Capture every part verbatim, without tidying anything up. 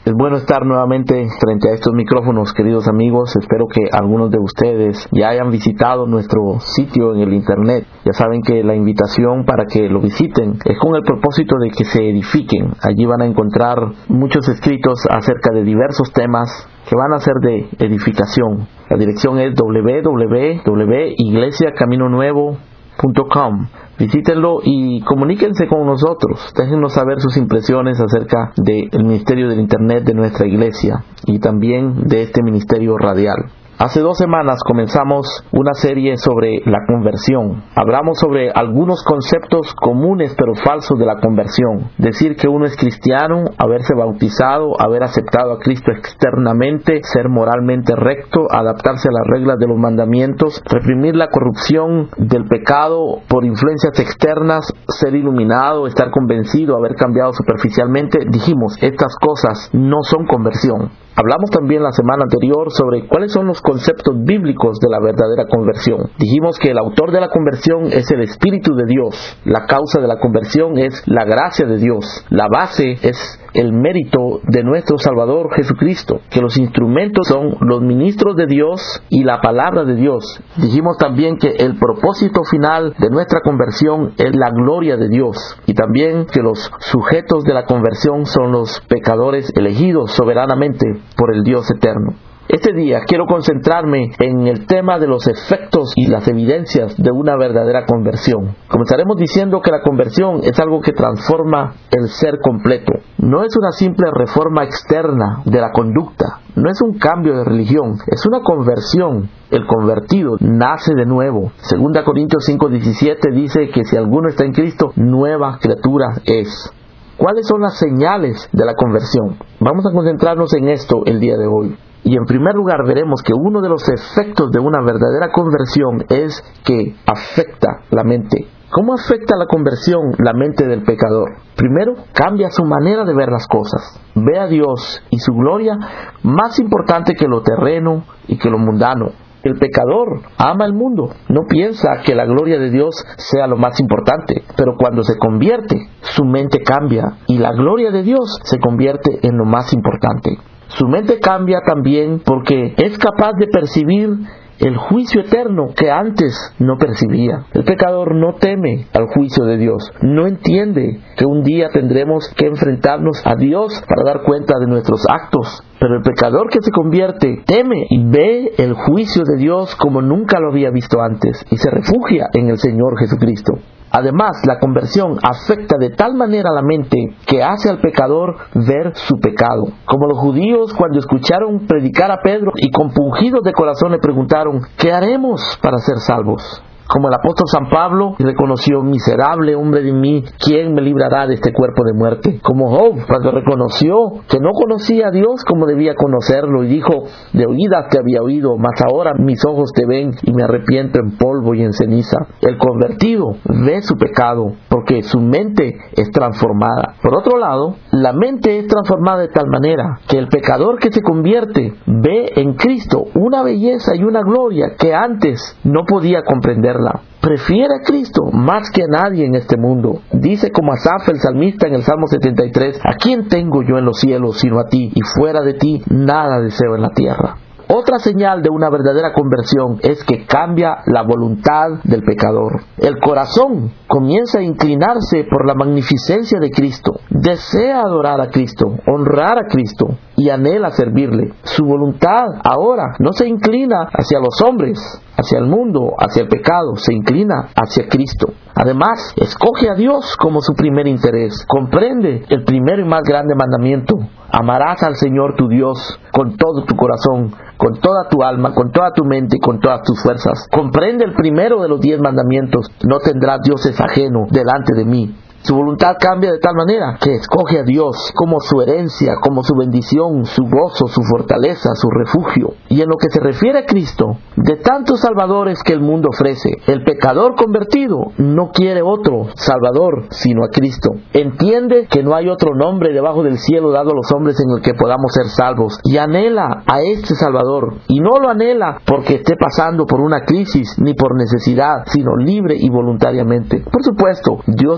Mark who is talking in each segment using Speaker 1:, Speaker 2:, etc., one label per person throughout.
Speaker 1: Es bueno estar nuevamente frente a estos micrófonos, queridos amigos. Espero que algunos de ustedes ya hayan visitado nuestro sitio en el internet. Ya saben que la invitación para que lo visiten es con el propósito de que se edifiquen. Allí van a encontrar muchos escritos acerca de diversos temas que van a ser de edificación. La dirección es doble u doble u doble u punto iglesia camino nuevo punto com. Visítenlo y comuníquense con nosotros. Déjennos saber sus impresiones acerca del ministerio del internet de nuestra iglesia y también de este ministerio radial. Hace dos semanas comenzamos una serie sobre la conversión. Hablamos sobre algunos conceptos comunes pero falsos de la conversión. Decir que uno es cristiano, haberse bautizado, haber aceptado a Cristo externamente, ser moralmente recto, adaptarse a las reglas de los mandamientos, reprimir la corrupción del pecado por influencias externas, ser iluminado, estar convencido, haber cambiado superficialmente. Dijimos, estas cosas no son conversión. Hablamos también la semana anterior sobre cuáles son los conceptos bíblicos de la verdadera conversión. Dijimos que el autor de la conversión es el Espíritu de Dios. La causa de la conversión es la gracia de Dios. La base es el mérito de nuestro Salvador Jesucristo. Que los instrumentos son los ministros de Dios y la palabra de Dios. Dijimos también que el propósito final de nuestra conversión es la gloria de Dios. Y también que los sujetos de la conversión son los pecadores elegidos soberanamente por el Dios eterno. Este día quiero concentrarme en el tema de los efectos y las evidencias de una verdadera conversión. Comenzaremos diciendo que la conversión es algo que transforma el ser completo. No es una simple reforma externa de la conducta, no es un cambio de religión, es una conversión. El convertido nace de nuevo. Segunda Corintios cinco diecisiete dice que si alguno está en Cristo, nueva criatura es. ¿Cuáles son las señales de la conversión? Vamos a concentrarnos en esto el día de hoy. Y en primer lugar veremos que uno de los efectos de una verdadera conversión es que afecta la mente. ¿Cómo afecta la conversión la mente del pecador? Primero, cambia su manera de ver las cosas. Ve a Dios y su gloria más importante que lo terreno y que lo mundano. El pecador ama el mundo, no piensa que la gloria de Dios sea lo más importante, pero cuando se convierte, su mente cambia y la gloria de Dios se convierte en lo más importante. Su mente cambia también porque es capaz de percibir el juicio eterno que antes no percibía. El pecador no teme al juicio de Dios, no entiende que un día tendremos que enfrentarnos a Dios para dar cuenta de nuestros actos. Pero el pecador que se convierte teme y ve el juicio de Dios como nunca lo había visto antes y se refugia en el Señor Jesucristo. Además, la conversión afecta de tal manera la mente que hace al pecador ver su pecado. Como los judíos cuando escucharon predicar a Pedro y compungidos de corazón le preguntaron, ¿qué haremos para ser salvos? Como el apóstol San Pablo reconoció, miserable hombre de mí, ¿quién me librará de este cuerpo de muerte? Como Job, cuando reconoció que no conocía a Dios como debía conocerlo y dijo, de oídas te había oído, mas ahora mis ojos te ven y me arrepiento en polvo y en ceniza. El convertido ve su pecado porque su mente es transformada. Por otro lado, la mente es transformada de tal manera que el pecador que se convierte ve en Cristo una belleza y una gloria que antes no podía comprender. Prefiere a Cristo más que a nadie en este mundo. Dice como Asaf el salmista en el Salmo setenta y tres, ¿a quién tengo yo en los cielos sino a ti? Y fuera de ti nada deseo en la tierra. Otra señal de una verdadera conversión es que cambia la voluntad del pecador. El corazón comienza a inclinarse por la magnificencia de Cristo. Desea adorar a Cristo, honrar a Cristo y anhela servirle. Su voluntad ahora no se inclina hacia los hombres, hacia el mundo, hacia el pecado, se inclina hacia Cristo. Además, escoge a Dios como su primer interés. Comprende el primero y más grande mandamiento. Amarás al Señor tu Dios con todo tu corazón, con toda tu alma, con toda tu mente y con todas tus fuerzas. Comprende el primero de los diez mandamientos. No tendrás dioses ajeno delante de mí. Su voluntad cambia de tal manera que escoge a Dios como su herencia, como su bendición, su gozo, su fortaleza, su refugio. Y en lo que se refiere a Cristo, de tantos salvadores que el mundo ofrece, el pecador convertido no quiere otro salvador sino a Cristo. Entiende que no hay otro nombre debajo del cielo dado a los hombres en el que podamos ser salvos y anhela a este salvador. Y no lo anhela porque esté pasando por una crisis ni por necesidad, sino libre y voluntariamente. Por supuesto, Dios puede usar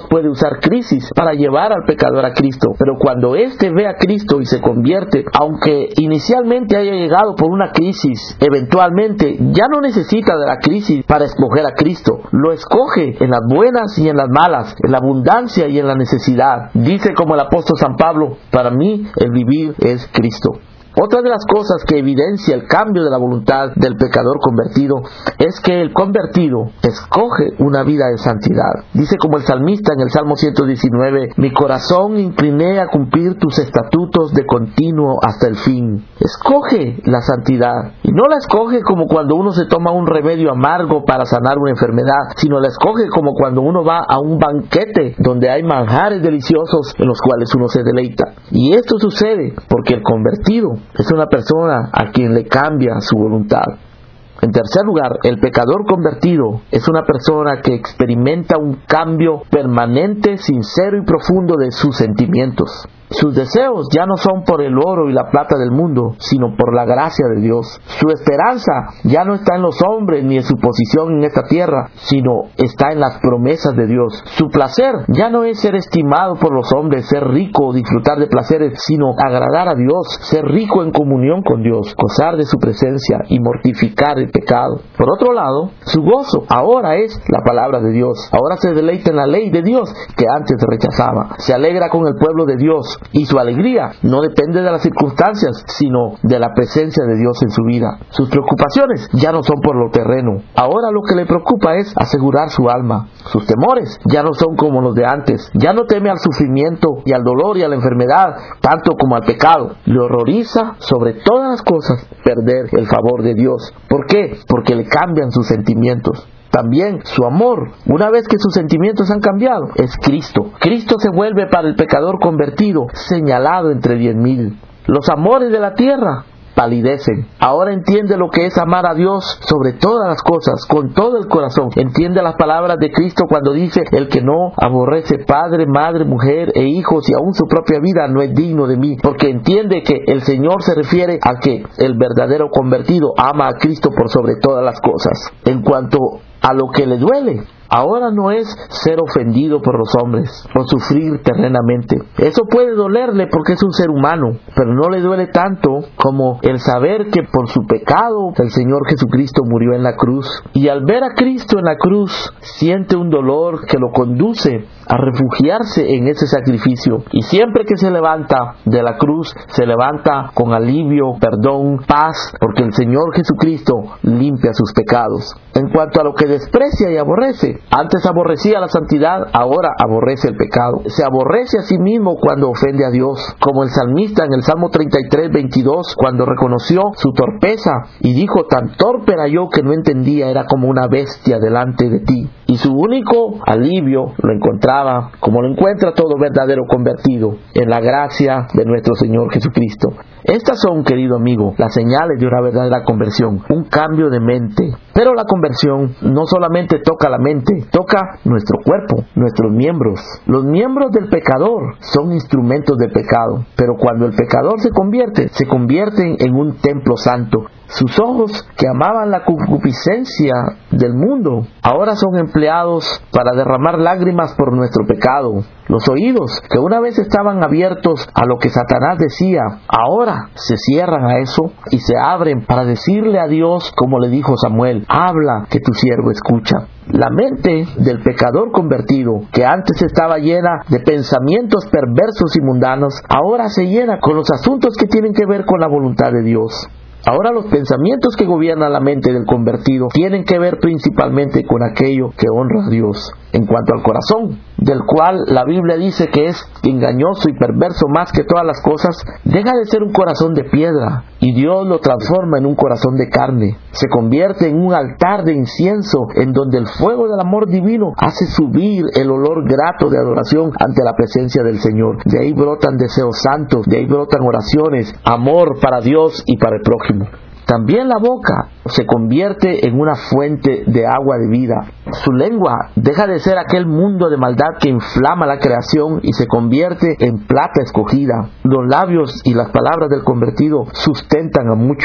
Speaker 1: causar crisis para llevar al pecador a Cristo. Pero cuando éste ve a Cristo y se convierte, aunque inicialmente haya llegado por una crisis, eventualmente ya no necesita de la crisis para escoger a Cristo. Lo escoge en las buenas y en las malas, en la abundancia y en la necesidad. Dice como el apóstol San Pablo: para mí el vivir es Cristo. Otra de las cosas que evidencia el cambio de la voluntad del pecador convertido es que el convertido escoge una vida de santidad. Dice como el salmista en el Salmo ciento diecinueve: mi corazón incliné a cumplir tus estatutos de continuo hasta el fin. Escoge la santidad, y no la escoge como cuando uno se toma un remedio amargo para sanar una enfermedad, sino la escoge como cuando uno va a un banquete donde hay manjares deliciosos en los cuales uno se deleita. Y esto sucede porque el convertido es una persona a quien le cambia su voluntad. En tercer lugar, el pecador convertido es una persona que experimenta un cambio permanente, sincero y profundo de sus sentimientos. Sus deseos ya no son por el oro y la plata del mundo, sino por la gracia de Dios. Su esperanza ya no está en los hombres ni en su posición en esta tierra, sino está en las promesas de Dios. Su placer ya no es ser estimado por los hombres, ser rico o disfrutar de placeres, sino agradar a Dios, ser rico en comunión con Dios, gozar de su presencia y mortificar el pecado. Por otro lado, su gozo ahora es la palabra de Dios. Ahora se deleita en la ley de Dios que antes rechazaba. Se alegra con el pueblo de Dios. Y su alegría no depende de las circunstancias, sino de la presencia de Dios en su vida. Sus preocupaciones ya no son por lo terreno. Ahora lo que le preocupa es asegurar su alma. Sus temores ya no son como los de antes. Ya no teme al sufrimiento y al dolor y a la enfermedad, tanto como al pecado. Le horroriza sobre todas las cosas perder el favor de Dios. ¿Por qué? Porque le cambian sus sentimientos. También su amor, una vez que sus sentimientos han cambiado, es Cristo. Cristo se vuelve para el pecador convertido señalado entre diez mil. Los amores de la tierra palidecen. Ahora entiende lo que es amar a Dios sobre todas las cosas, con todo el corazón. Entiende las palabras de Cristo cuando dice: el que no aborrece padre, madre, mujer e hijos y aún su propia vida no es digno de mí. Porque entiende que el Señor se refiere a que el verdadero convertido ama a Cristo por sobre todas las cosas. En cuanto a lo que le duele, ahora no es ser ofendido por los hombres o sufrir terrenamente. Eso puede dolerle porque es un ser humano, pero no le duele tanto como el saber que por su pecado el Señor Jesucristo murió en la cruz. Y al ver a Cristo en la cruz, siente un dolor que lo conduce a refugiarse en ese sacrificio. Y siempre que se levanta de la cruz, se levanta con alivio, perdón, paz, porque el Señor Jesucristo limpia sus pecados. En cuanto a lo que desprecia y aborrece, antes aborrecía la santidad, ahora aborrece el pecado. Se aborrece a sí mismo cuando ofende a Dios, como el salmista en el Salmo treinta y tres, veintidós, cuando reconoció su torpeza y dijo: tan torpe era yo que no entendía, era como una bestia delante de ti. Y su único alivio lo encontraba, como lo encuentra todo verdadero convertido, en la gracia de nuestro Señor Jesucristo. Estas son, querido amigo, las señales de una verdadera conversión, un cambio de mente. Pero la conversión no solamente toca la mente, toca nuestro cuerpo, nuestros miembros. Los miembros del pecador son instrumentos del pecado, pero cuando el pecador se convierte, se convierten en un templo santo. Sus ojos, que amaban la concupiscencia del mundo, ahora son empleados para derramar lágrimas por nuestro pecado. Los oídos, que una vez estaban abiertos a lo que Satanás decía, ahora se cierran a eso y se abren para decirle a Dios, como le dijo Samuel: habla, que tu siervo escucha. La mente del pecador convertido, que antes estaba llena de pensamientos perversos y mundanos, ahora se llena con los asuntos que tienen que ver con la voluntad de Dios. Ahora los pensamientos que gobiernan la mente del convertido tienen que ver principalmente con aquello que honra a Dios. En cuanto al corazón, del cual la Biblia dice que es engañoso y perverso más que todas las cosas, deja de ser un corazón de piedra y Dios lo transforma en un corazón de carne. Se convierte en un altar de incienso en donde el fuego del amor divino hace subir el olor grato de adoración ante la presencia del Señor. De ahí brotan deseos santos, de ahí brotan oraciones, amor para Dios y para el prójimo. También la boca se convierte en una fuente de agua de vida. Su lengua deja de ser aquel mundo de maldad que inflama la creación y se convierte en plata escogida. Los labios y las palabras del convertido sustentan a muchos.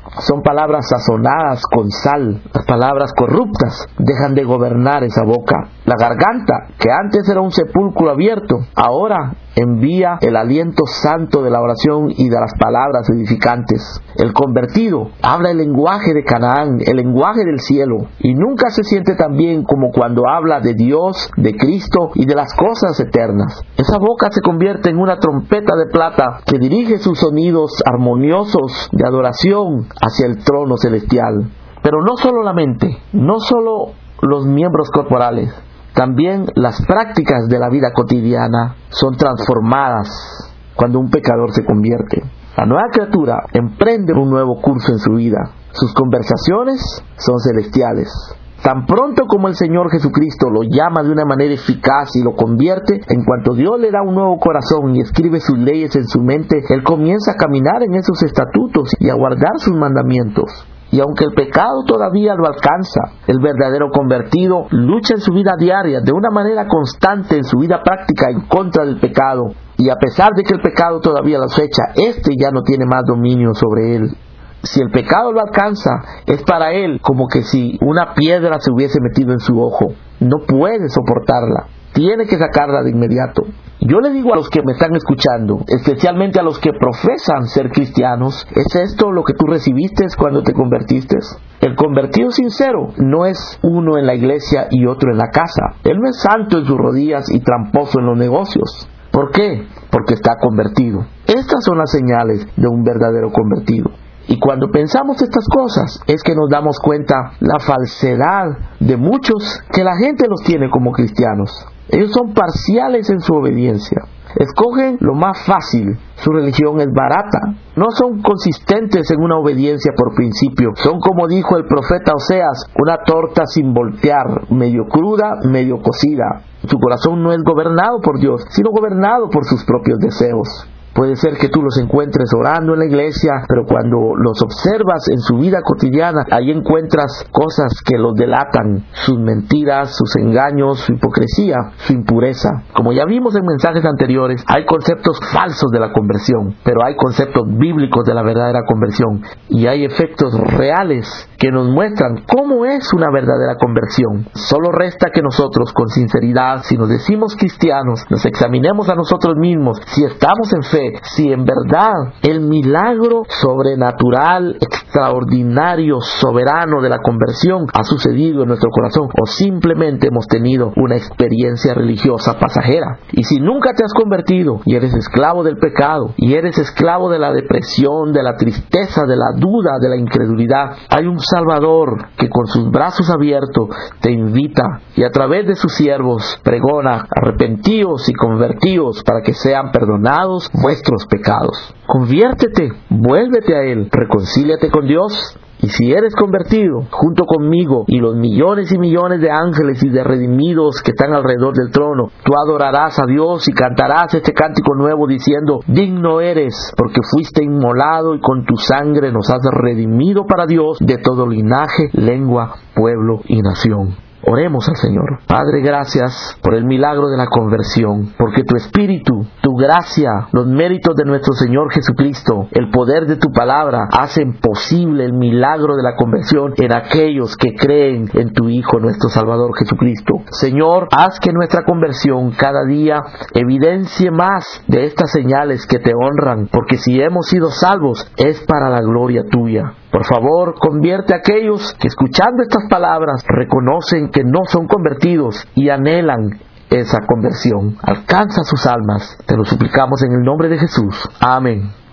Speaker 1: Son palabras sazonadas con sal. Las palabras corruptas dejan de gobernar esa boca. La garganta, que antes era un sepulcro abierto, ahora envía el aliento santo de la oración y de las palabras edificantes. El convertido habla el lenguaje de Canaán, el lenguaje del cielo, y nunca se siente tan bien como cuando habla de Dios, de Cristo y de las cosas eternas. Esa boca se convierte en una trompeta de plata que dirige sus sonidos armoniosos de adoración hacia el trono celestial. Pero no solo la mente, no solo los miembros corporales, también las prácticas de la vida cotidiana son transformadas cuando un pecador se convierte. La nueva criatura emprende un nuevo curso en su vida. Sus conversaciones son celestiales. Tan pronto como el Señor Jesucristo lo llama de una manera eficaz y lo convierte, en cuanto Dios le da un nuevo corazón y escribe sus leyes en su mente, Él comienza a caminar en esos estatutos y a guardar sus mandamientos. Y aunque el pecado todavía lo alcanza, el verdadero convertido lucha en su vida diaria de una manera constante en su vida práctica en contra del pecado. Y a pesar de que el pecado todavía lo acecha, este ya no tiene más dominio sobre él. Si el pecado lo alcanza, es para él como que si una piedra se hubiese metido en su ojo. No puede soportarla. Tiene que sacarla de inmediato. Yo le digo a los que me están escuchando, especialmente a los que profesan ser cristianos, ¿es esto lo que tú recibiste cuando te convertiste? El convertido sincero no es uno en la iglesia y otro en la casa. Él no es santo en sus rodillas y tramposo en los negocios. ¿Por qué? Porque está convertido. Estas son las señales de un verdadero convertido. Y cuando pensamos estas cosas es que nos damos cuenta la falsedad de muchos que la gente los tiene como cristianos. Ellos son parciales en su obediencia. Escogen lo más fácil. Su religión es barata. No son consistentes en una obediencia por principio. Son, como dijo el profeta Oseas, una torta sin voltear, medio cruda, medio cocida. Su corazón no es gobernado por Dios, sino gobernado por sus propios deseos. Puede ser que tú los encuentres orando en la iglesia, pero cuando los observas en su vida cotidiana, ahí encuentras cosas que los delatan, sus mentiras, sus engaños, su hipocresía, su impureza. Como ya vimos en mensajes anteriores, hay conceptos falsos de la conversión, pero hay conceptos bíblicos de la verdadera conversión, y hay efectos reales que nos muestran cómo es una verdadera conversión. Solo resta que nosotros, con sinceridad, si nos decimos cristianos, nos examinemos a nosotros mismos, si estamos en fe, si en verdad el milagro sobrenatural, extraordinario, soberano de la conversión ha sucedido en nuestro corazón, o simplemente hemos tenido una experiencia religiosa pasajera. Y si nunca te has convertido y eres esclavo del pecado, y eres esclavo de la depresión, de la tristeza, de la duda, de la incredulidad, hay un Salvador que con sus brazos abiertos te invita y a través de sus siervos pregona: arrepentíos y convertíos para que sean perdonados vuestros pecados. Conviértete, vuélvete a Él, reconcíliate con Dios. Y si eres convertido, junto conmigo y los millones y millones de ángeles y de redimidos que están alrededor del trono, tú adorarás a Dios y cantarás este cántico nuevo diciendo: digno eres, porque fuiste inmolado y con tu sangre nos has redimido para Dios de todo linaje, lengua, pueblo y nación. Oremos al Señor. Padre, gracias por el milagro de la conversión, porque tu Espíritu, tu gracia, los méritos de nuestro Señor Jesucristo, el poder de tu palabra, hacen posible el milagro de la conversión en aquellos que creen en tu Hijo, nuestro Salvador Jesucristo. Señor, haz que nuestra conversión cada día evidencie más de estas señales que te honran, porque si hemos sido salvos es para la gloria tuya. Por favor, convierte a aquellos que, escuchando estas palabras, reconocen que no son convertidos y anhelan esa conversión. Alcanza sus almas. Te lo suplicamos en el nombre de Jesús. Amén.